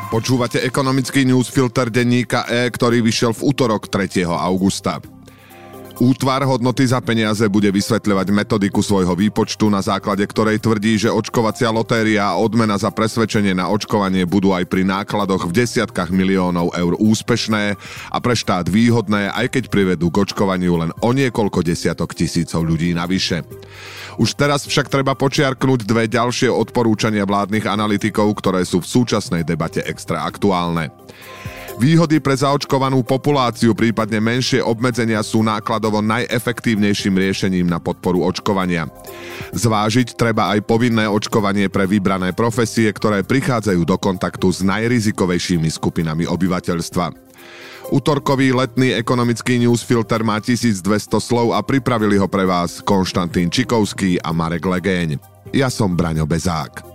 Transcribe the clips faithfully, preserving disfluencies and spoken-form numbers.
Počúvate ekonomický newsfilter denníka E, ktorý vyšiel v utorok tretieho augusta. Útvar hodnoty za peniaze bude vysvetľovať metodiku svojho výpočtu, na základe ktorej tvrdí, že očkovacia lotéria a odmena za presvedčenie na očkovanie budú aj pri nákladoch v desiatkách miliónov eur úspešné a pre štát výhodné, aj keď privedú k očkovaniu len o niekoľko desiatok tisícov ľudí navyše. Už teraz však treba počiarknúť dve ďalšie odporúčania vládnych analytikov, ktoré sú v súčasnej debate extra aktuálne. Výhody pre zaočkovanú populáciu, prípadne menšie obmedzenia sú nákladovo najefektívnejším riešením na podporu očkovania. Zvážiť treba aj povinné očkovanie pre vybrané profesie, ktoré prichádzajú do kontaktu s najrizikovejšími skupinami obyvateľstva. Utorkový letný ekonomický newsfilter má tisícdvesto slov a pripravili ho pre vás Konštantín Čikovský a Marek Legéň. Ja som Braňo Bezák.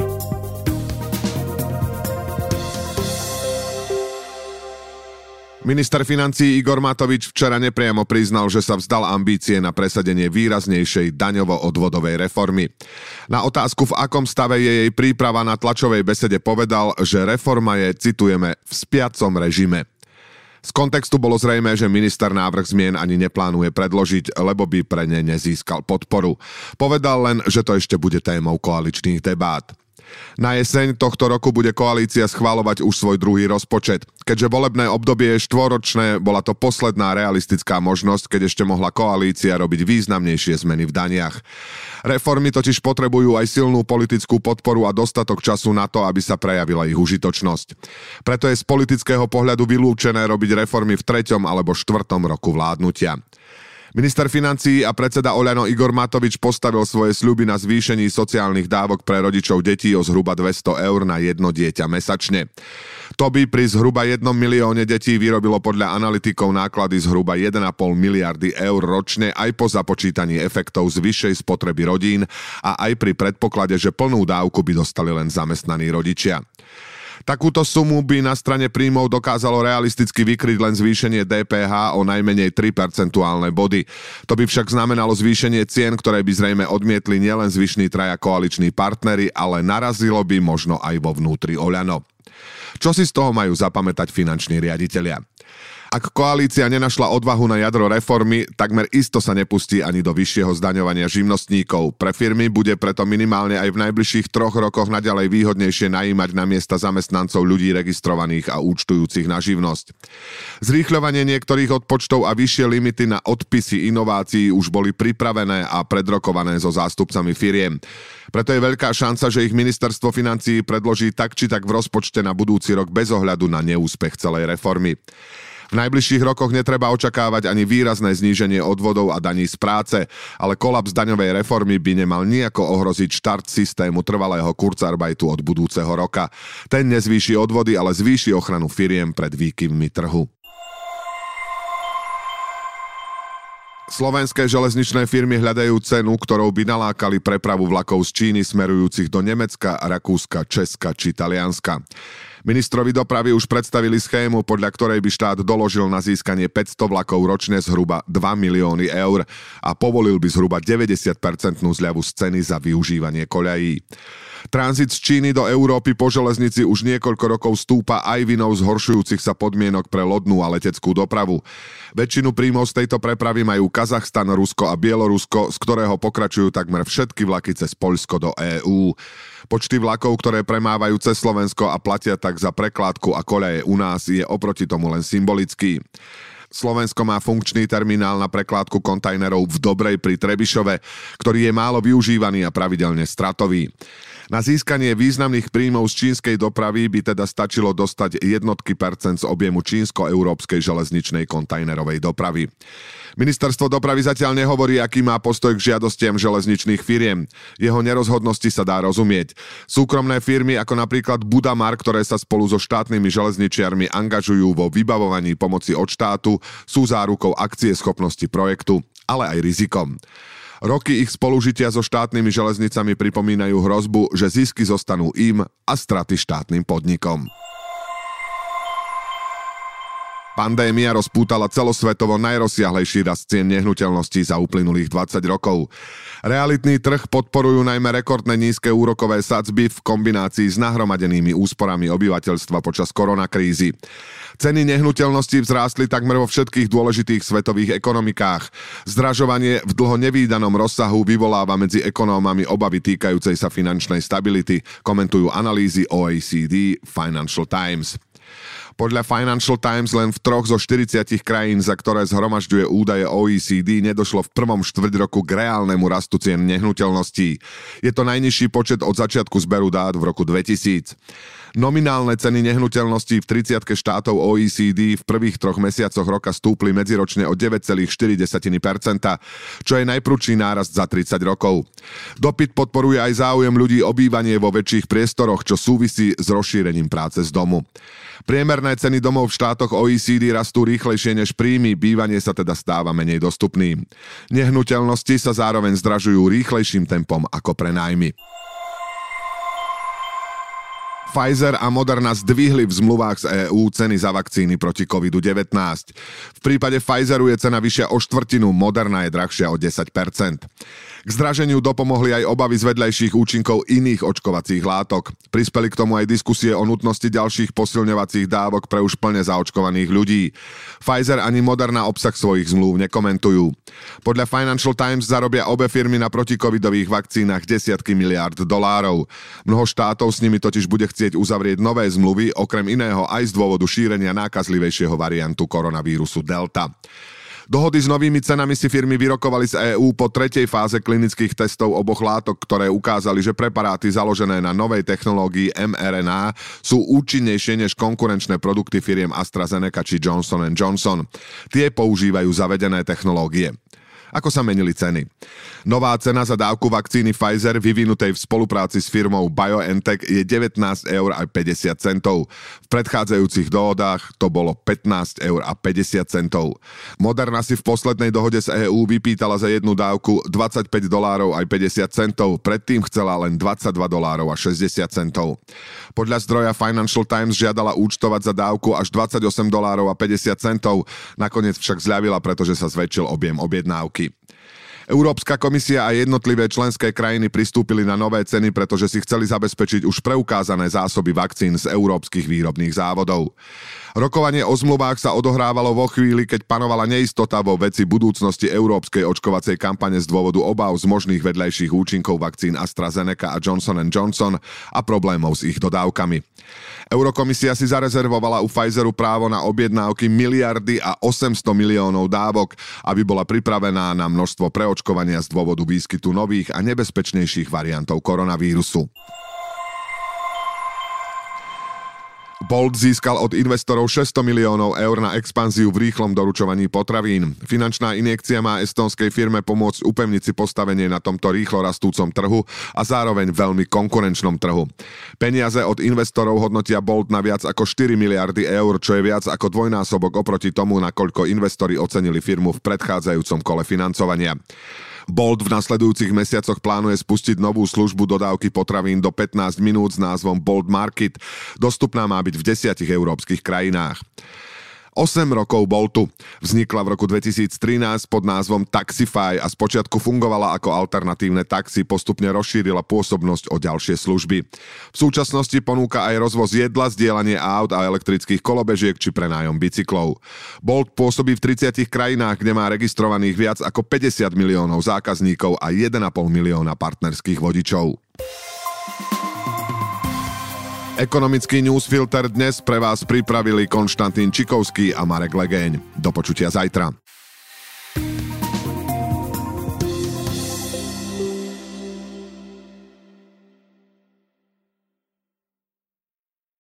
Minister financií Igor Matovič včera nepriamo priznal, že sa vzdal ambície na presadenie výraznejšej daňovo-odvodovej reformy. Na otázku, v akom stave je jej príprava, na tlačovej besede povedal, že reforma je, citujeme, v spiacom režime. Z kontextu bolo zrejmé, že minister návrh zmien ani neplánuje predložiť, lebo by pre ne nezískal podporu. Povedal len, že to ešte bude témou koaličných debát. Na jeseň tohto roku bude koalícia schvaľovať už svoj druhý rozpočet. Keďže volebné obdobie je štvoročné, bola to posledná realistická možnosť, keď ešte mohla koalícia robiť významnejšie zmeny v daniach. Reformy totiž potrebujú aj silnú politickú podporu a dostatok času na to, aby sa prejavila ich užitočnosť. Preto je z politického pohľadu vylúčené robiť reformy v treťom alebo štvrtom roku vládnutia. Minister financií a predseda Oľano Igor Matovič postavil svoje sľuby na zvýšení sociálnych dávok pre rodičov detí o zhruba dvesto eur na jedno dieťa mesačne. To by pri zhruba jednom milióne detí vyrobilo podľa analytikov náklady zhruba jeden a pol miliardy eur ročne aj po započítaní efektov z vyššej spotreby rodín a aj pri predpoklade, že plnú dávku by dostali len zamestnaní rodičia. Takúto sumu by na strane príjmov dokázalo realisticky vykryť len zvýšenie dé pé há o najmenej tri percentuálne body. To by však znamenalo zvýšenie cien, ktoré by zrejme odmietli nielen zvyšní traja koaliční partneri, ale narazilo by možno aj vo vnútri Oľano. Čo si z toho majú zapamätať finanční riaditelia? Ak koalícia nenašla odvahu na jadro reformy, takmer isto sa nepustí ani do vyššieho zdaňovania živnostníkov. Pre firmy bude preto minimálne aj v najbližších troch rokoch naďalej výhodnejšie najímať na miesta zamestnancov ľudí registrovaných a účtujúcich na živnosť. Zrýchľovanie niektorých odpočtov a vyššie limity na odpisy inovácií už boli pripravené a predrokované so zástupcami firiem. Preto je veľká šanca, že ich ministerstvo financií predloží tak či tak v rozpočte na budúci rok bez ohľadu na neúspech celej reformy. V najbližších rokoch netreba očakávať ani výrazné zníženie odvodov a daní z práce, ale kolaps daňovej reformy by nemal nijako ohroziť štart systému trvalého kurzarbeitu od budúceho roka. Ten nezvýši odvody, ale zvýši ochranu firiem pred výkyvmi trhu. Slovenské železničné firmy hľadajú cenu, ktorou by nalákali prepravu vlakov z Číny smerujúcich do Nemecka, Rakúska, Česka či Talianska. Ministrovi dopravy už predstavili schému, podľa ktorej by štát doložil na získanie päťsto vlakov ročne zhruba dva milióny eur a povolil by zhruba deväťdesiat percent zľavu z ceny za využívanie koľají. Tranzit z Číny do Európy po železnici už niekoľko rokov stúpa aj vinou zhoršujúcich sa podmienok pre lodnú a leteckú dopravu. Väčšinu príjmov z tejto prepravy majú Kazachstan, Rusko a Bielorusko, z ktorého pokračujú takmer všetky vlaky cez Poľsko do EÚ. Počty vlakov, ktoré premávajú cez Slovensko a platia tak za prekládku a koľaje u nás, je oproti tomu len symbolický. Slovensko má funkčný terminál na prekládku kontajnerov v Dobrej pri Trebišove, ktorý je málo využívaný a pravidelne stratový. Na získanie významných príjmov z čínskej dopravy by teda stačilo dostať jednotky percent z objemu čínsko-európskej železničnej kontajnerovej dopravy. Ministerstvo dopravy zatiaľ nehovorí, aký má postoj k žiadostiam železničných firiem. Jeho nerozhodnosti sa dá rozumieť. Súkromné firmy ako napríklad Budamar, ktoré sa spolu so štátnymi železničiarmi angažujú vo vybavovaní pomoci od štátu, sú zárukou akcieschopnosti projektu, ale aj rizikom. Roky ich spolužitia so štátnymi železnicami pripomínajú hrozbu, že zisky zostanú im a straty štátnym podnikom. Pandémia rozpútala celosvetovo najrozsiahlejší rast cien nehnuteľností za uplynulých dvadsať rokov. Realitný trh podporujú najmä rekordne nízke úrokové sadzby v kombinácii s nahromadenými úsporami obyvateľstva počas koronakrízy. Ceny nehnuteľností vzrástli takmer vo všetkých dôležitých svetových ekonomikách. Zdražovanie v dlho nevídanom rozsahu vyvoláva medzi ekonómami obavy týkajúcej sa finančnej stability, komentujú analýzy ó e cé dé Financial Times. Podľa Financial Times len v troch zo štyridsiatich krajín, za ktoré zhromažďuje údaje ó e cé dé, nedošlo v prvom štvrťroku k reálnemu rastu cien nehnuteľností. Je to najnižší počet od začiatku zberu dát v roku dvetisíc. Nominálne ceny nehnuteľností v tridsiatke štátov ó e cé dé v prvých troch mesiacoch roka stúpli medziročne o deväť celá štyri percenta, čo je najprudší nárast za tridsať rokov. Dopyt podporuje aj záujem ľudí o bývanie vo väčších priestoroch, čo súvisí s rozšírením práce z domu. Priemerné ceny domov v štátoch ó e cé dé rastú rýchlejšie než príjmy, bývanie sa teda stáva menej dostupným. Nehnuteľnosti sa zároveň zdražujú rýchlejším tempom ako prenájmy. Pfizer a Moderna zdvihli v zmluvách z EÚ ceny za vakcíny proti kovid devätnásť. V prípade Pfizeru je cena vyššia o štvrtinu, Moderna je drahšia o desať percent. K zdraženiu dopomohli aj obavy z vedľajších účinkov iných očkovacích látok. Prispeli k tomu aj diskusie o nutnosti ďalších posilňovacích dávok pre už plne zaočkovaných ľudí. Pfizer ani Moderna obsah svojich zmluv nekomentujú. Podľa Financial Times zarobia obe firmy na protikovidových vakcínach desiatky miliárd dolárov. Mnoho štátov s nimi totiž bude chcieť uzavrieť nové zmluvy, okrem iného aj z dôvodu šírenia nákazlivejšieho variantu koronavírusu Delta. Dohody s novými cenami si firmy vyrokovali z EÚ po tretej fáze klinických testov oboch látok, ktoré ukázali, že preparáty založené na novej technológii em er en á sú účinnejšie než konkurenčné produkty firiem AstraZeneca či Johnson and Johnson. Tie používajú zavedené technológie. Ako sa menili ceny? Nová cena za dávku vakcíny Pfizer vyvinutej v spolupráci s firmou BioNTech je devätnásť eur a päťdesiat centov. V predchádzajúcich dohodách to bolo pätnásť eur a päťdesiat centov. Moderna si v poslednej dohode z EÚ vypýtala za jednu dávku dvadsaťpäť dolárov aj päťdesiat centov, predtým chcela len dvadsaťdva dolárov a šesťdesiat centov. Podľa zdroja Financial Times žiadala účtovať za dávku až dvadsaťosem dolárov a päťdesiat centov, nakoniec však zľavila, pretože sa zväčšil objem objednávky. Európska komisia a jednotlivé členské krajiny pristúpili na nové ceny, pretože si chceli zabezpečiť už preukázané zásoby vakcín z európskych výrobných závodov. Rokovanie o zmluvách sa odohrávalo vo chvíli, keď panovala neistota vo veci budúcnosti európskej očkovacej kampane z dôvodu obáv z možných vedľajších účinkov vakcín AstraZeneca a Johnson and Johnson a problémov s ich dodávkami. Eurokomisia si zarezervovala u Pfizeru právo na objednávky miliardy a osemsto miliónov dávok, aby bola pripravená na množstvo preočkovania z dôvodu výskytu nových a nebezpečnejších variantov koronavírusu. Bolt získal od investorov šesťsto miliónov eur na expanziu v rýchlom doručovaní potravín. Finančná injekcia má estónskej firme pomôcť upevniť si postavenie na tomto rýchlo rastúcom trhu a zároveň veľmi konkurenčnom trhu. Peniaze od investorov hodnotia Bolt na viac ako štyri miliardy eur, čo je viac ako dvojnásobok oproti tomu, nakoľko investori ocenili firmu v predchádzajúcom kole financovania. Bolt v nasledujúcich mesiacoch plánuje spustiť novú službu dodávky potravín do pätnásť minút s názvom Bolt Market. Dostupná má byť v desiatich európskych krajinách. osem rokov Boltu. Vznikla v roku dvetisíctrinásť pod názvom Taxify a spočiatku fungovala ako alternatívne taxi, postupne rozšírila pôsobnosť o ďalšie služby. V súčasnosti ponúka aj rozvoz jedla, zdieľanie aut a elektrických kolobežiek či prenájom bicyklov. Bolt pôsobí v tridsiatich krajinách, kde má registrovaných viac ako päťdesiat miliónov zákazníkov a jeden a pol milióna partnerských vodičov. Ekonomický newsfilter dnes pre vás pripravili Konštantín Čikovský a Marek Legeň. Do počutia zajtra.